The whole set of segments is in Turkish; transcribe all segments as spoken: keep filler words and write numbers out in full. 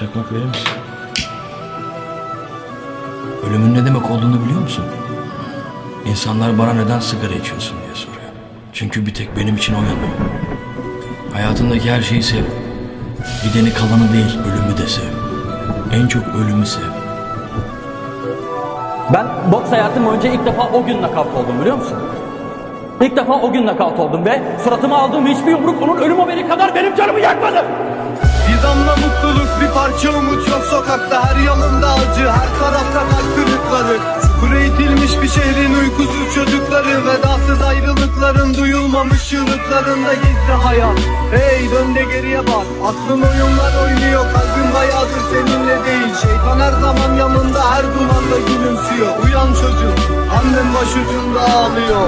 Çakmak verir misin? Ölümün ne demek olduğunu biliyor musun? İnsanlar bana neden sigara içiyorsun diye soruyor. Çünkü bir tek benim için o yanıyor. Hayatındaki her şeyi sev. Gideni kalanı değil, ölümü de sev. En çok ölümü sev. Ben boks hayatım boyunca ilk defa o gün nakavt oldum, biliyor musun? İlk defa o gün nakavt oldum ve suratıma aldığım hiçbir yumruk onun ölüm haberi kadar benim canımı yakmadı. Bir damla mutluluk, bir parça umut yok sokakta. Her yanında acı, her tarafta kalp kırıkları. Kuru itilmiş bir şehrin uykusuz çocukları. Vedasız ayrılıkların duyulmamış çığlıklarında gizli hayat. Hey dön de geriye bak, aklın oyunlar oynuyor. Kalbin bayağıdır seninle değil. Şeytan her zaman yanında, her dumanda gülümsüyor. Uyan çocuk, annen başucunda ağlıyor.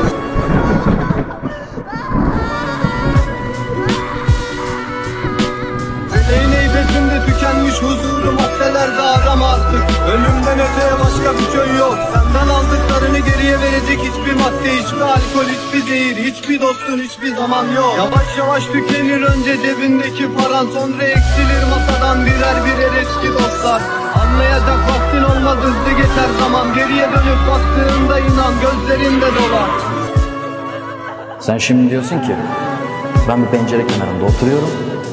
Meleğin heybesinde tükenmiş huzuru maddelerde arama artık. Ölümden öteye başka bir köy yok. Senden aldıklarını geriye verecek hiçbir madde, hiçbir alkol, hiçbir zehir, hiçbir dostun hiçbir zaman yok. Yavaş yavaş tükenir önce cebindeki paran, sonra eksilir masadan birer birer eski dostlar. Anlayacak vaktin olmaz, hızlı geçer zaman. Geriye dönüp baktığında inan gözlerinde dolar. Sen şimdi diyorsun ki ben bir pencere kenarında oturuyorum.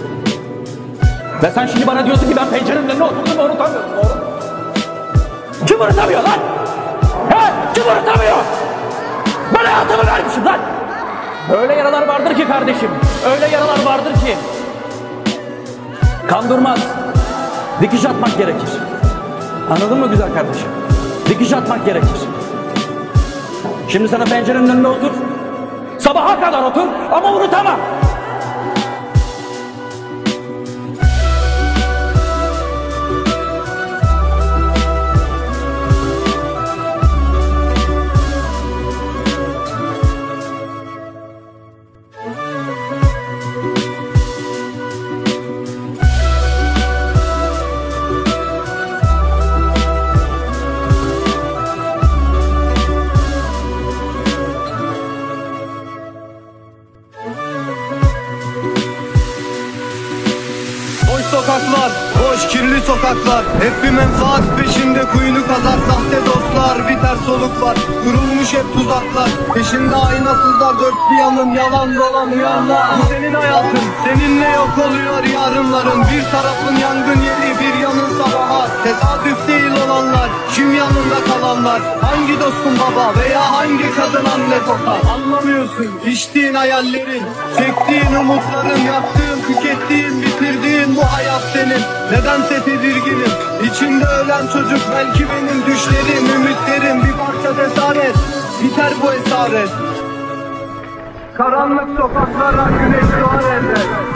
Ve sen şimdi bana diyorsun ki ben pencerenin önüne oturdum ve unutamıyorum, doğru? Kim unutamıyor lan? He? Kim unutamıyor? Ben hayatımı vermişim lan! Öyle yaralar vardır ki kardeşim, öyle yaralar vardır ki kan durmaz, dikiş atmak gerekir. Anladın mı güzel kardeşim? Dikiş atmak gerekir. Şimdi sana pencerenin önüne otur, sabaha kadar otur ama unutama. Sokaklar, boş kirli sokaklar. Hep bir menfaat peşinde kuyunu kazar sahte dostlar. Biter soluklar, kurulmuş hep tuzaklar. Peşinde aynasızlar, dört bir yanın yalan dolan uyanlar. Bu senin hayatın, seninle yok oluyor yarınların. Bir tarafın yangın yeri, bir yanın sabaha. Tesadüf değil olanlar, kim yanında kalanlar. Hangi dostun baba veya hangi kadın anne kokar. Anlamıyorsun içtiğin hayallerin, çektiğin umutların, yaptığın, tükettiğin, bitirdiğin bu hayat senin. Nedense tedirginim, içimde ölen çocuk belki benim. Düşlerim, ümitlerim, bir parça cesaret. Biter bu esaret. Karanlık sokaklara güneş doğar elbet.